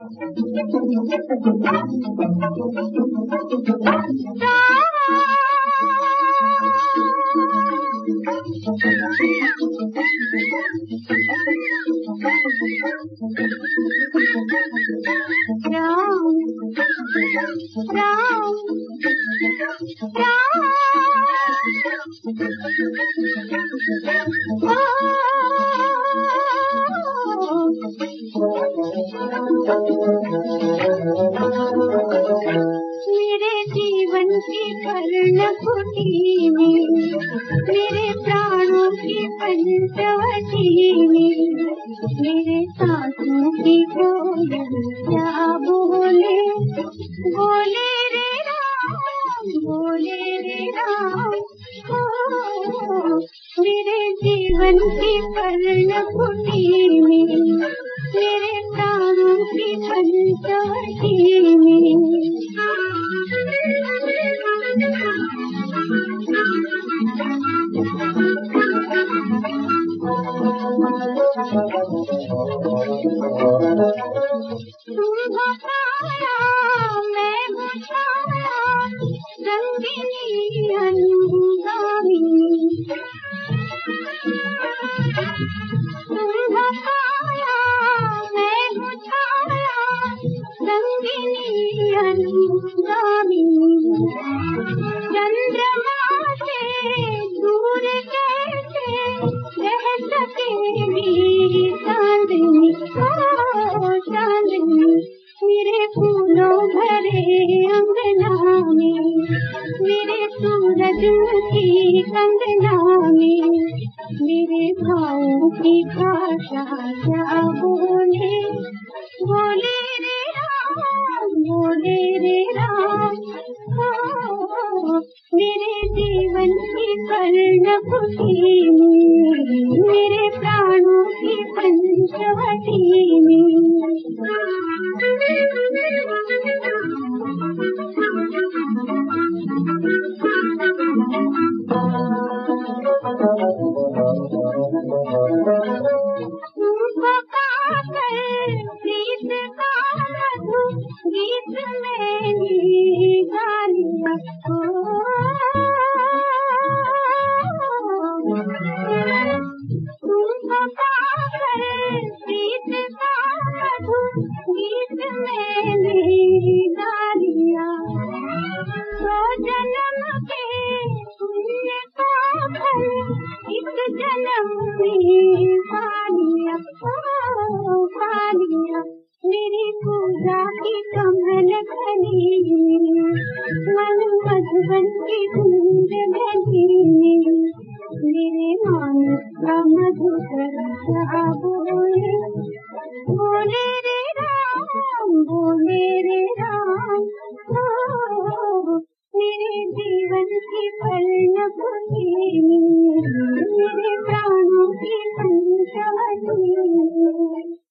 मेरे जीवन की कर्णकुटी में, मेरे प्राणों की पंचवटी में, मेरे सांसों की कोयल क्या बोले, बोले रे राम, बोले रे राम। ओ, मेरे जीवन की कर्णकुटी में, मेरे प्राणों की पंचवटी में। तुम हो छाया, मैं हूँ छाया, रंगीनी अनुगामी। तुम हो छाया, मैं हूँ छाया, रंगीनी अनुगामी। चंद्रमा से दूर कैसे रह सकेगी चांदनी, चांदनी। मेरे फूलों भरे अंगना में, मेरे सूरज की कंगना में, मेरे भावों की भाषा क्या बोले, बोले रे राम, बोले रे राम। ओ, मेरे जीवन की कर्णकुटी में, मेरे प्राणों की पंचवटी में। तुमको पाकर प्रीत का मधु गीत मैंने गा लिया। तुमको पाकर प्रीत का मधु गीत मैंने गा लिया। सौ जन्म के पुण्य का फल इस जन्म में पा लिया, पा लिया। मेरी पूजा की कमल खली, मन मधुबन की धुंध गली, मेरे मानस का मधुकर क्या बोले, बोले रे राम, बोले रे राम। ओ, मेरे जीवन की कर्णकुटी में, मेरे प्राणों की पंचवटी में।